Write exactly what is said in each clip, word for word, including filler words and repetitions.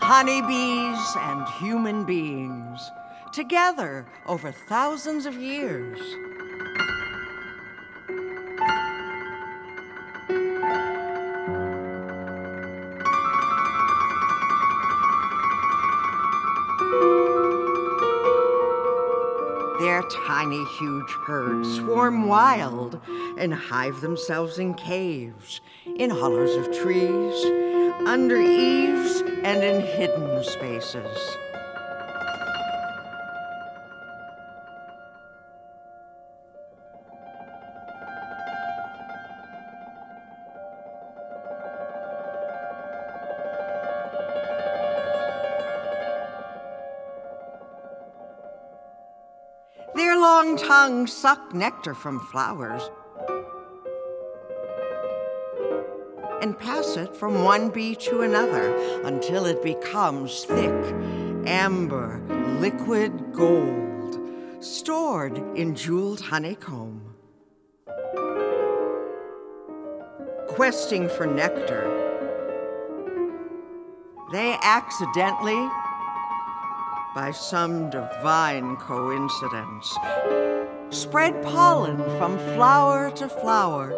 honeybees and human beings, together over thousands of years. Their tiny, huge herds swarm wild and hive themselves in caves, in hollows of trees, under eaves, and in hidden spaces. Their long tongues suck nectar from flowers and pass it from one bee to another until it becomes thick, amber, liquid gold, stored in jeweled honeycomb. Questing for nectar, they accidentally, by some divine coincidence, spread pollen from flower to flower.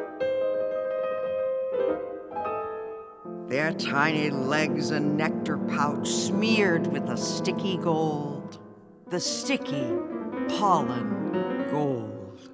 Their tiny legs a nectar pouch smeared with a sticky gold, the sticky pollen gold.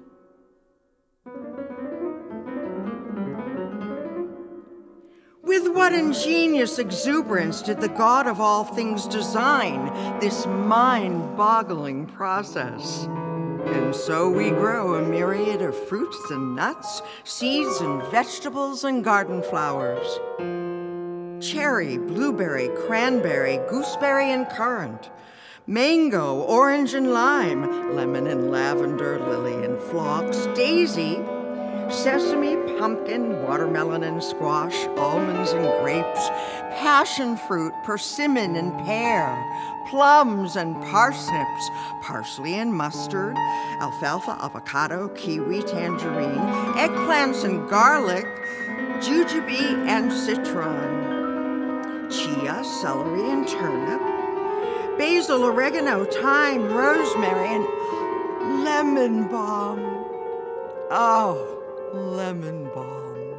With what ingenious exuberance did the God of all things design this mind-boggling process? And so we grow a myriad of fruits and nuts, seeds and vegetables and garden flowers. Cherry, blueberry, cranberry, gooseberry and currant, mango, orange and lime, lemon and lavender, lily and phlox, daisy, sesame, pumpkin, watermelon and squash, almonds and grapes, passion fruit, persimmon and pear, plums and parsnips, parsley and mustard, alfalfa, avocado, kiwi, tangerine, eggplants and garlic, jujube and citron, chia, celery and turnip, basil, oregano, thyme, rosemary, and lemon balm. Oh, lemon balm,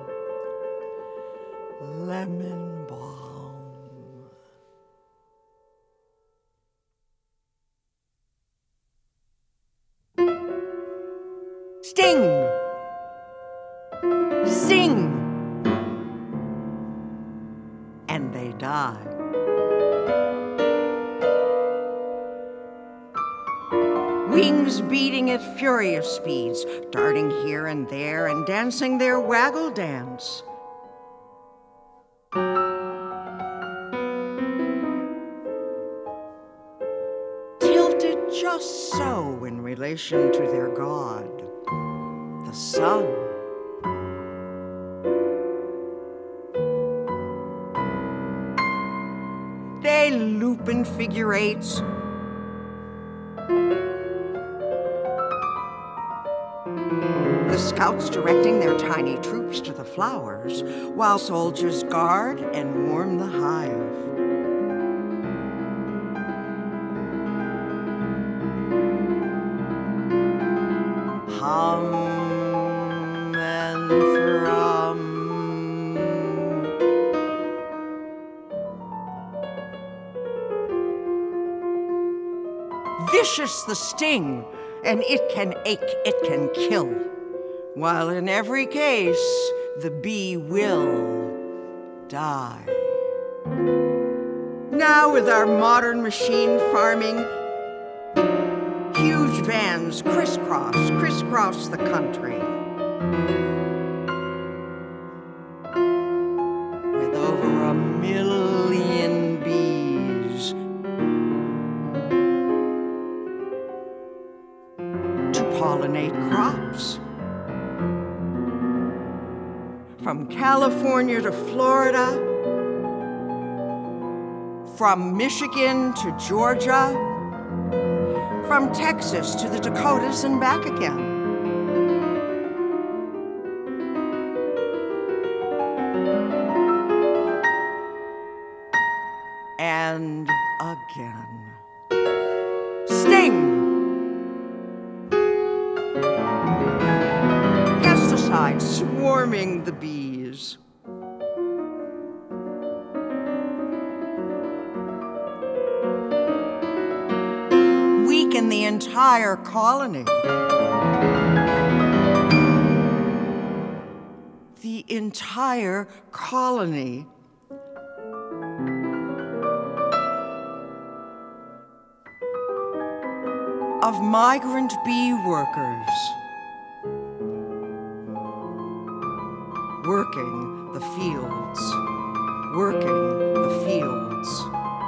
lemon balm. Sting, zing, and they die. Wings beating at furious speeds, darting here and there and dancing their waggle dance. Tilted just so in relation to their god, the sun. They loop in figure eights, the scouts directing their tiny troops to the flowers, while soldiers guard and warm the hive. Hum and thrum. Vicious the sting, and it can ache, it can kill. While in every case, the bee will die. Now with our modern machine farming, huge vans crisscross, crisscross the country. With over a million bees to pollinate crops. From California to Florida, from Michigan to Georgia, from Texas to the Dakotas and back again. and again. Sting! Pesticide swarming the bees. Weaken the entire colony. The entire colony. Of migrant bee workers working the fields, working the fields.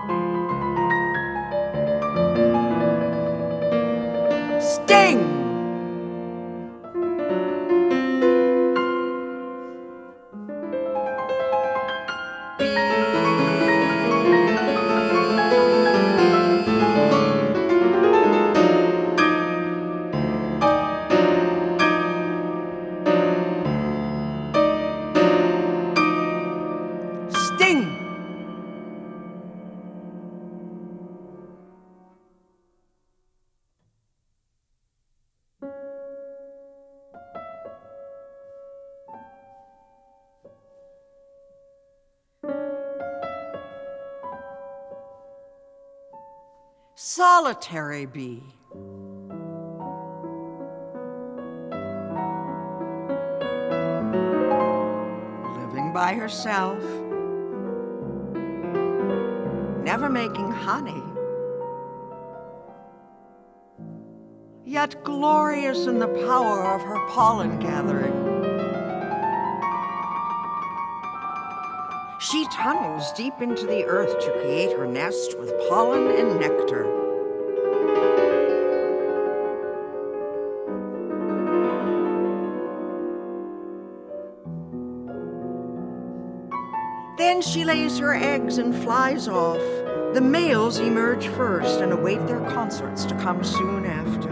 Sting! Solitary bee. Living by herself, never making honey, yet glorious in the power of her pollen gathering. She tunnels deep into the earth to create her nest with pollen and nectar. Then she lays her eggs and flies off. The males emerge first and await their consorts to come soon after.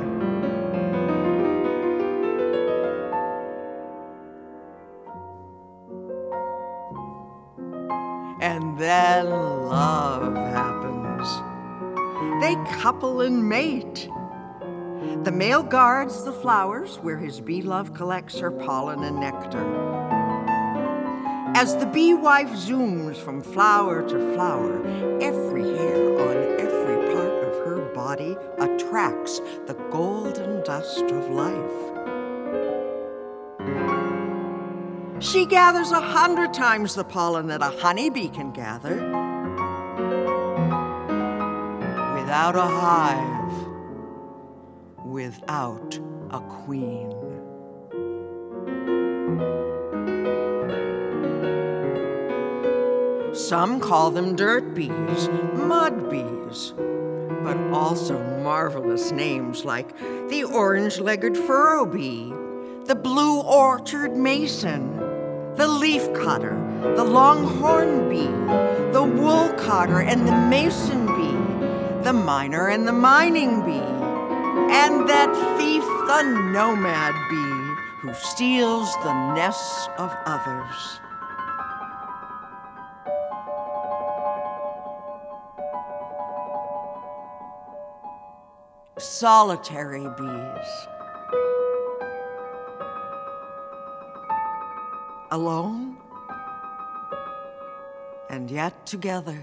And then love happens. They couple and mate. The male guards the flowers where his bee love collects her pollen and nectar. As the bee wife zooms from flower to flower, every hair on every part of her body attracts the golden dust of life. She gathers a hundred times the pollen that a honeybee can gather. Without a hive, without a queen. Some call them dirt bees, mud bees, but also marvelous names like the orange-legged furrow bee, the blue orchard mason, the leaf cutter, the longhorn bee, the wool cutter and the mason bee, the miner and the mining bee, and that thief, the nomad bee, who steals the nests of others. Solitary bees. Alone and yet together.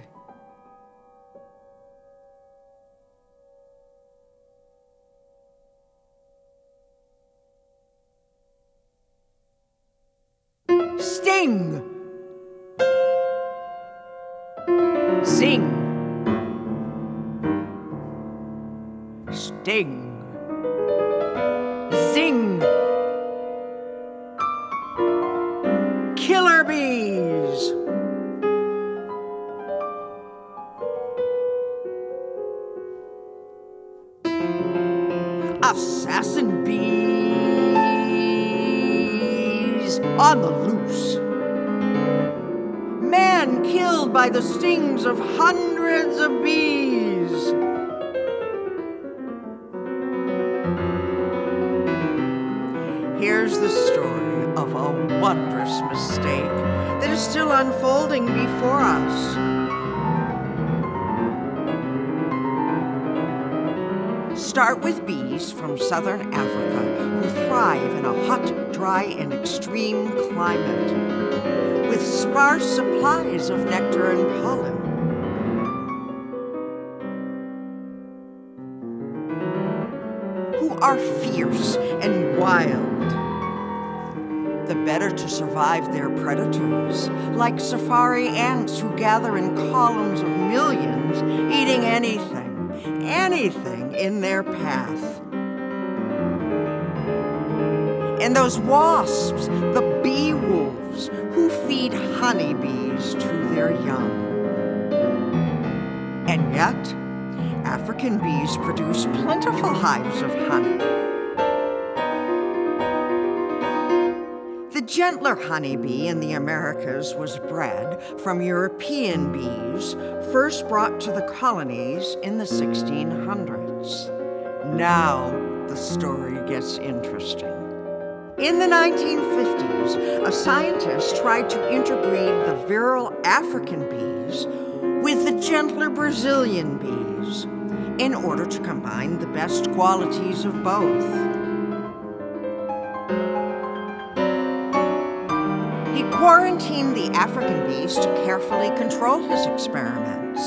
Sting! Sing! Sting! Zing! Killer bees! Assassin bees on the loose. Man killed by the stings of hundreds of bees. Here's the story of a wondrous mistake that is still unfolding before us. start with bees from southern Africa who thrive in a hot, dry, and extreme climate, with sparse supplies of nectar and pollen. Who are fierce and wild, the better to survive their predators, like safari ants who gather in columns of millions, eating anything, anything in their path. And those wasps, the bee wolves, who feed honeybees to their young. And yet, African bees produce plentiful hives of honey. The gentler honeybee in the Americas was bred from European bees first brought to the colonies in the sixteen hundreds. Now the story gets interesting. In the nineteen fifties, a scientist tried to interbreed the virile African bees with the gentler Brazilian bees in order to combine the best qualities of both. He quarantined the African bees to carefully control his experiments.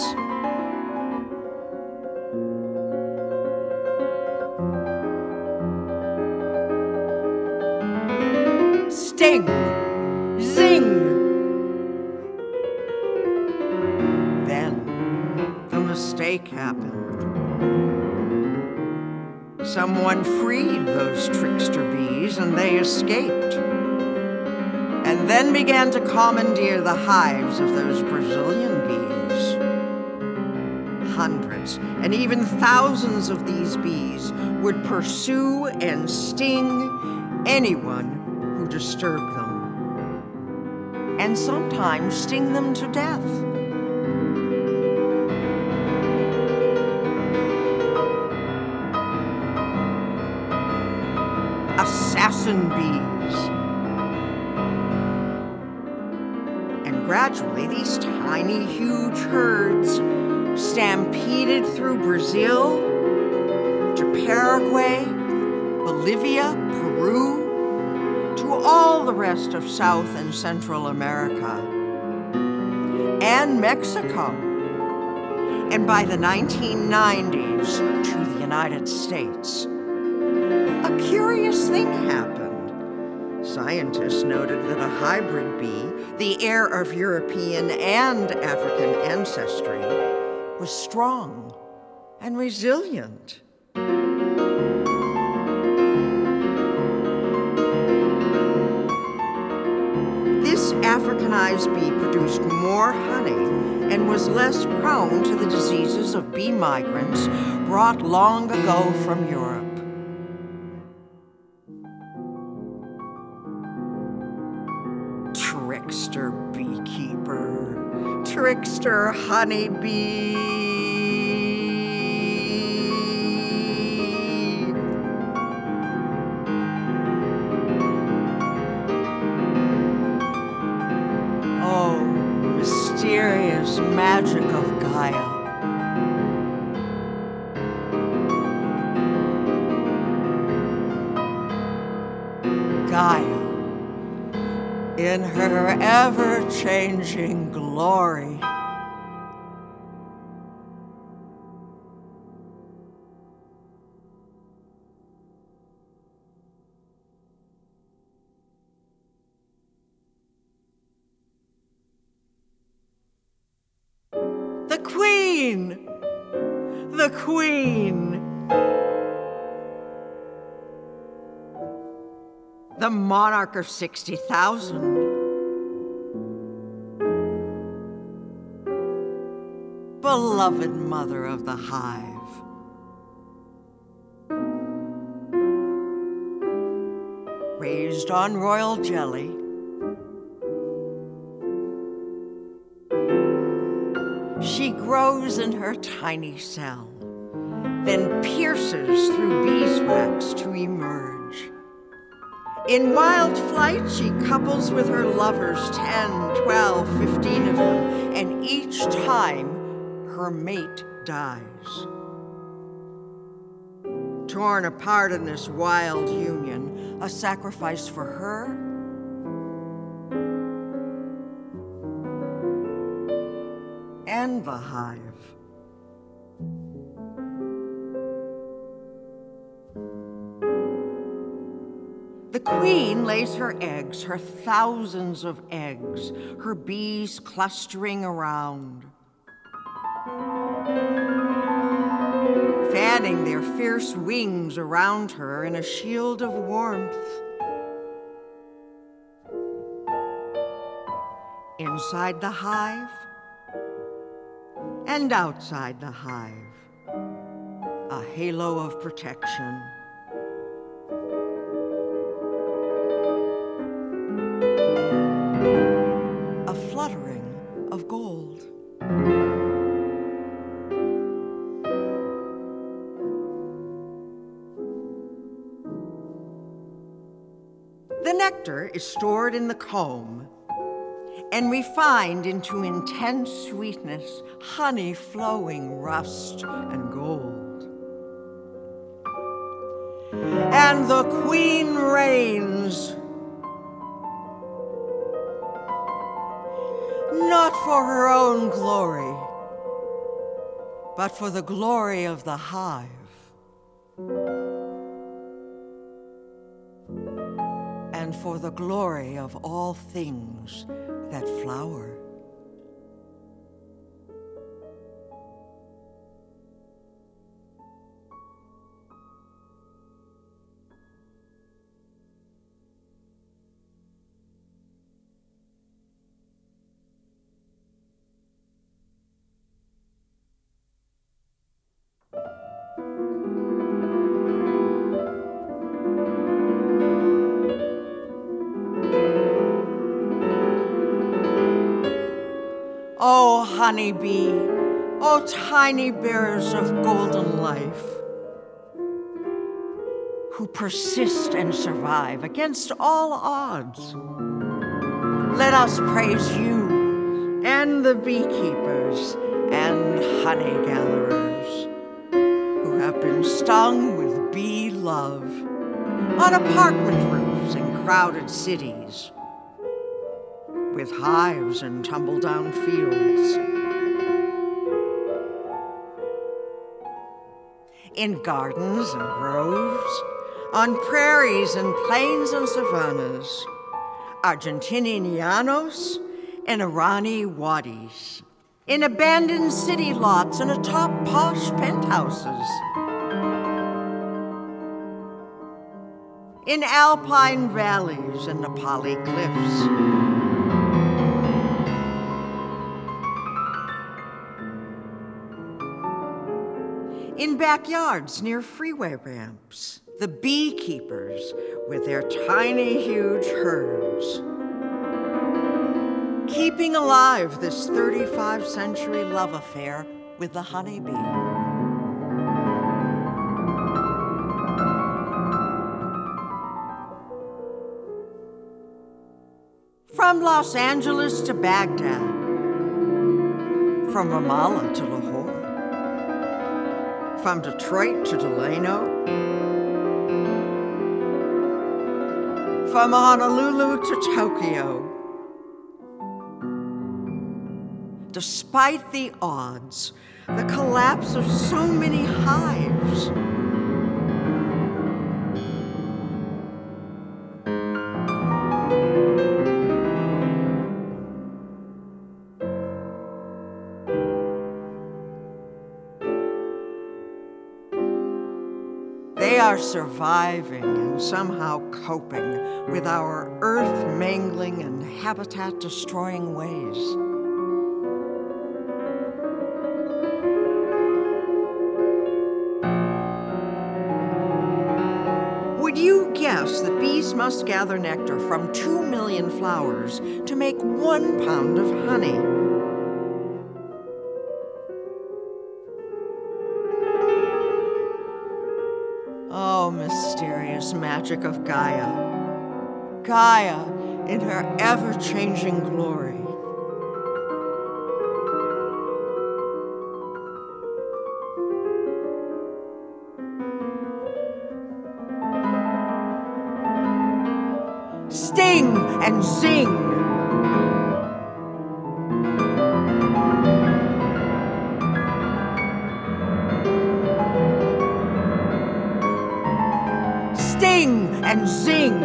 Sting! Zing! Then the mistake happened. Someone freed those trickster bees and they escaped, and then began to commandeer the hives of those Brazilian bees. Hundreds and even thousands of these bees would pursue and sting anyone who disturbed them, and sometimes sting them to death. Assassin bees. And gradually, these tiny, huge herds stampeded through Brazil to Paraguay, Bolivia, Peru, to all the rest of South and Central America, and Mexico, and by the nineteen nineties, to the United States. A curious thing happened. Scientists noted that a hybrid bee, the heir of European and African ancestry, was strong and resilient. This Africanized bee produced more honey and was less prone to the diseases of bee migrants brought long ago from Europe. Trickster beekeeper, trickster honeybee. Oh, mysterious magic of Gaia. Gaia, in her ever-changing glory. The Queen! The Queen! The monarch of sixty thousand. Beloved mother of the hive. Raised on royal jelly, she grows in her tiny cell, then pierces through beeswax to emerge. In wild flight, she couples with her lovers, ten, twelve, fifteen of them, and each time her mate dies. torn apart in this wild union, a sacrifice for her and the hive. The queen lays her eggs, her thousands of eggs, her bees clustering around, fanning their fierce wings around her in a shield of warmth. Inside the hive and outside the hive, a halo of protection. A fluttering of gold. The nectar is stored in the comb and refined into intense sweetness, honey flowing rust and gold. And the queen reigns, not for her own glory, but for the glory of the hive. And for the glory of all things that flower. Oh, honeybee, oh, tiny bearers of golden life, who persist and survive against all odds. Let us praise you and the beekeepers and honey gatherers who have been stung with bee love on apartment roofs in crowded cities, with hives and tumble-down fields, in gardens and groves, on prairies and plains and savannas, Argentinian llanos and Irani wadis, in abandoned city lots and atop posh penthouses, in alpine valleys and Nepali cliffs, in backyards near freeway ramps, the beekeepers with their tiny, huge herds, keeping alive this thirty-five century love affair with the honeybee. From Los Angeles to Baghdad, from Ramallah to Lahore, from Detroit to Delano, from Honolulu to Tokyo. Despite the odds, the collapse of so many hives, they are surviving and somehow coping with our earth-mangling and habitat-destroying ways. Would you guess that bees must gather nectar from two million flowers to make one pound of honey? Oh, mysterious magic of Gaia. Gaia in her ever-changing glory. sting and zing. Sting and zing.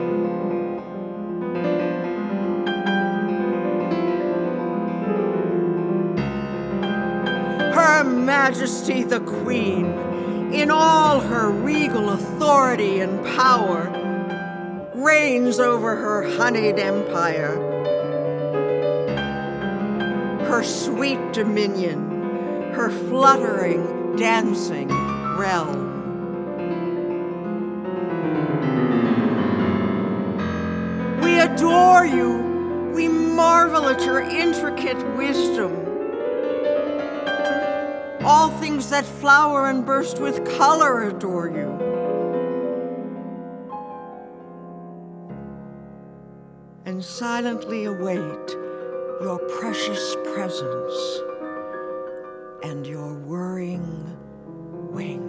Her Majesty the Queen, in all her regal authority and power, reigns over her honeyed empire. Her sweet dominion, her fluttering, dancing realm. We adore you. We marvel at your intricate wisdom. All things that flower and burst with color adore you. And silently await your precious presence and your whirring wings.